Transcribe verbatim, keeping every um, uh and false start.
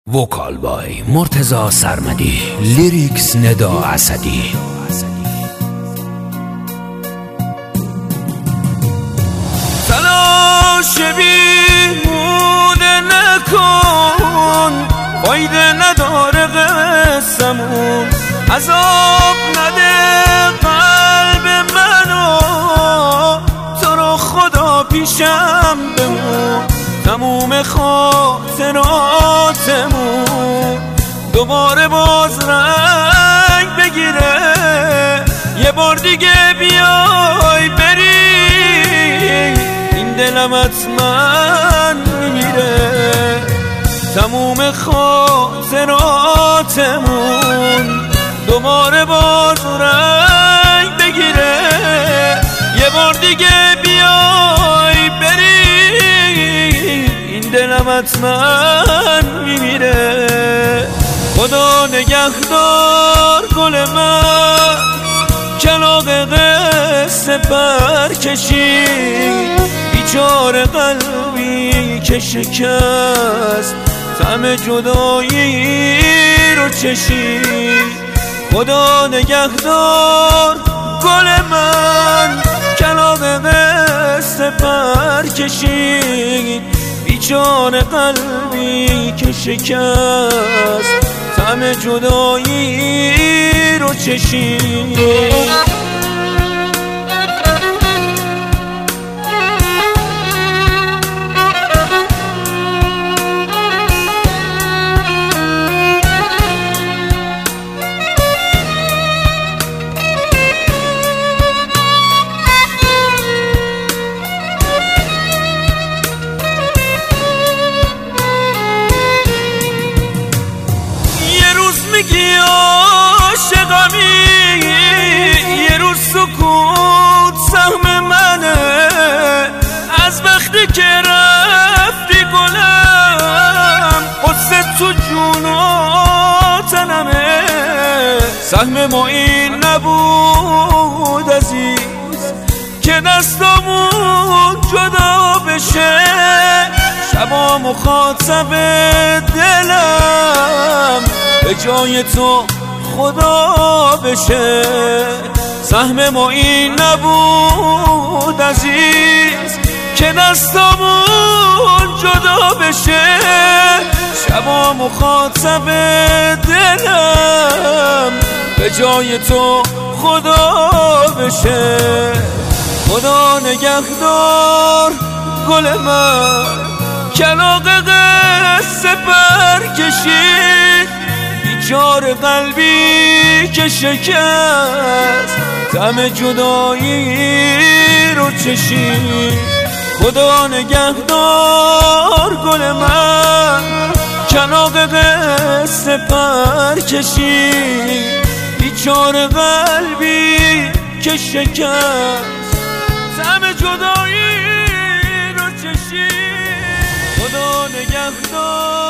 وکال بای مرتضی سرمدی، لیریکس ندا اسدی. تلاش بیهوده نکن، فایده نداره قصمون. عذاب نده قلب منو، تو رو خدا پیشم بمون. تموم خاطراتمون دوباره باز رنگ بگیره. یه بار دیگه بیای بری، این دلم حتما میمیره. تموم خاطراتمون دوباره باز رنگ بگیره. یه بار دیگه بیای بری، دلم حتما میمیره. خدا نگهدار گل من، کلاغ قصه پر کشید. بیچاره قلبی که شکست، طعم جدایی رو چشید. خدا نگهدار گل من، کلاغ قصه پر کشید. بیچاره قلبی که شکست، طعم جدایی رو چشید. میگی عاشقمی، یه روز سکوت سهم منه. از وقتی که رفتی گلم، قصه تو جون و تنمه. سهم ما این نبود عزیز که دستامون جدا بشه. شبا مخاطب دلم به جای تو خدا بشه. سهم ما این نبود عزیز که دستامون جدا بشه. شبا مخاطب دلم به جای تو خدا بشه. خدا نگهدار گل من، کلاغ قصه پر کشید. بیچاره قلبی که شکست، طعم جدایی رو چشید. خدا نگهدار گل من، کلاغ قصه پر کشید. بیچاره قلبی که شکست، طعم جدایی رو چشید. خدا نگهدار